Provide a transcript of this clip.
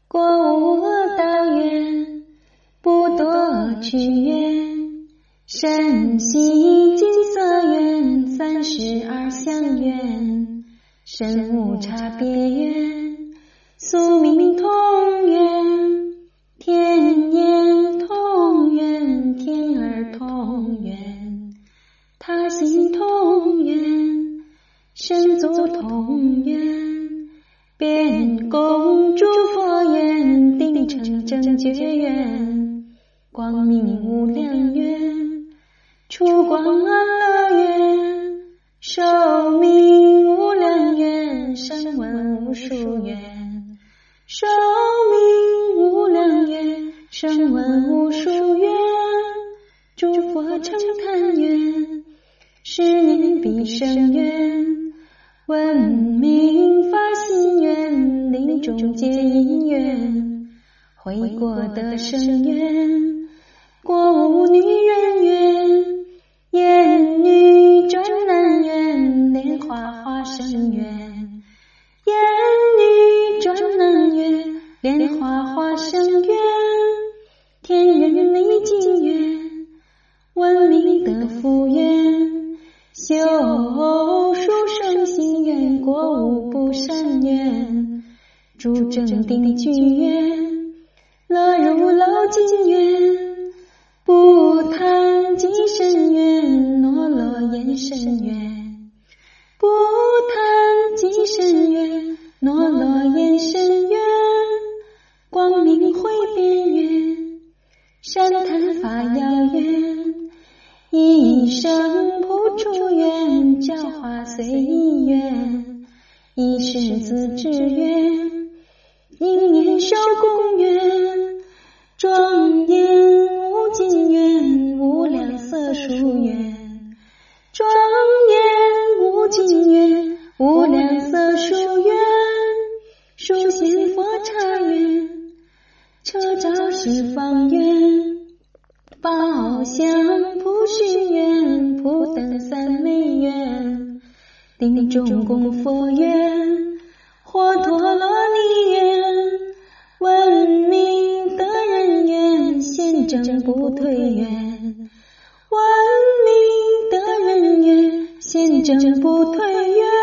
国无道远，不多去远。山西金色园，32乡园，身无差别园，宿命同源，天眼同源，天儿同源，他心同源，神族同源，遍共诸佛缘，定成正觉缘，光明无量缘，出光安乐缘，寿命无量缘，声闻无数缘，寿命无量缘，声闻无数缘，诸佛称叹缘，10年必生缘，闻名发心愿，临终结因缘，回国得生缘，国无女人缘，艳女转男缘，莲花化生缘，艳女转男缘，莲花化生缘，天人离境缘，闻名得福缘，修殊胜行缘，国无不善缘，诸正定具缘，乐如漏尽缘，不贪极深缘，诺罗延伸缘，不贪极深缘，诺罗延伸缘，光明会变缘，善谈法要缘，一生普出缘，教化随意缘，一世自知缘，因年受供缘，庄严无尽缘，无量色数缘，庄严无尽缘，无量色数缘，殊现佛刹缘，车照十方缘，宝相普须缘，普等三昧缘，定中供佛缘，活陀罗尼缘，闻名得人缘，现证不退缘，闻名得人缘，现证不退缘，